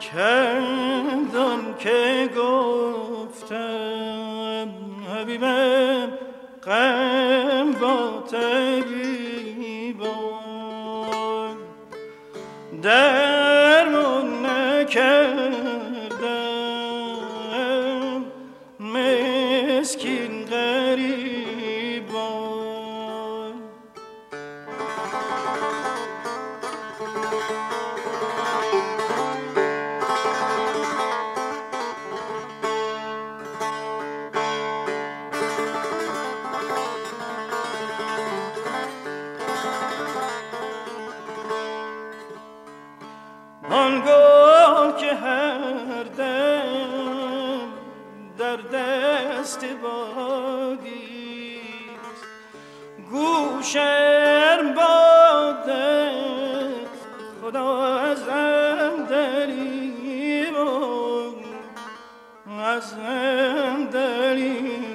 کندان که گفتم حبیبم غم با طبیبان درمان نکردم مسکین غریبان. آنگاه که هر دم در دست بادیست گوشم باده خدا ازم دریبان ازم دریبان.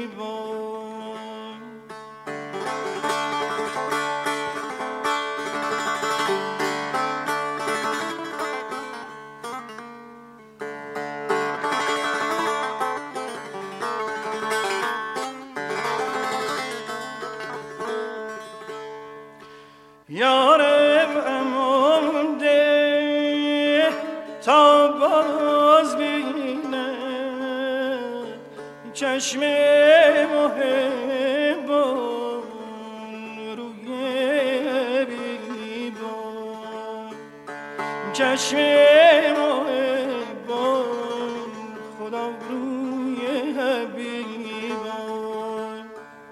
یارم امان ده تا باز بینم چشم محبان روی حبیبان چشم محبان خدا روی حبیبان.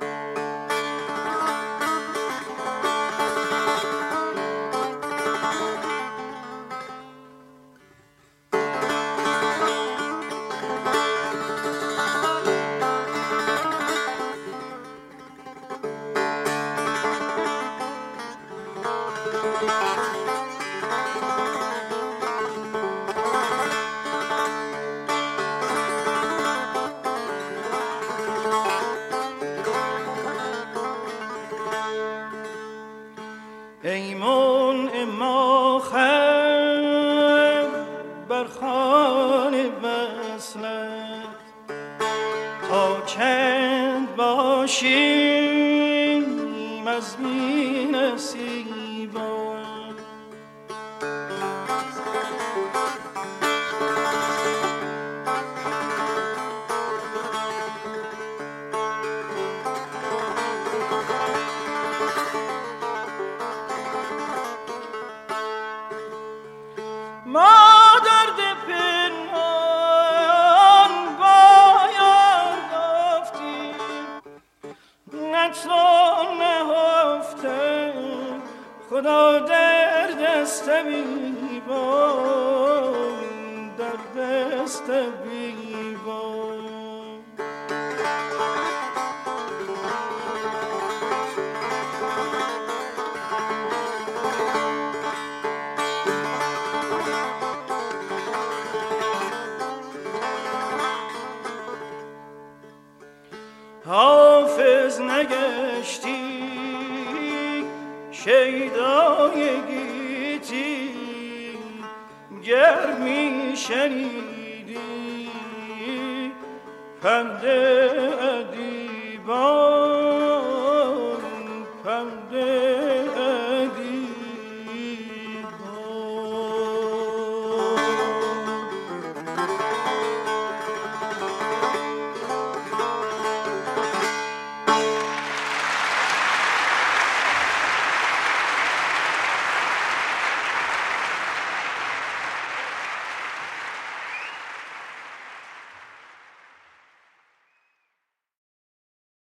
ایمون اما خم بر خوان وصلت تا چند باشیم از بی نصیبان. ما درد پنهان باید گفتیم نتوان نهفتم خدا در دست طبیبان در دست طبیبان. حافظ نگشتی شیدای گیتی گر می شنیدی پند ادیبان.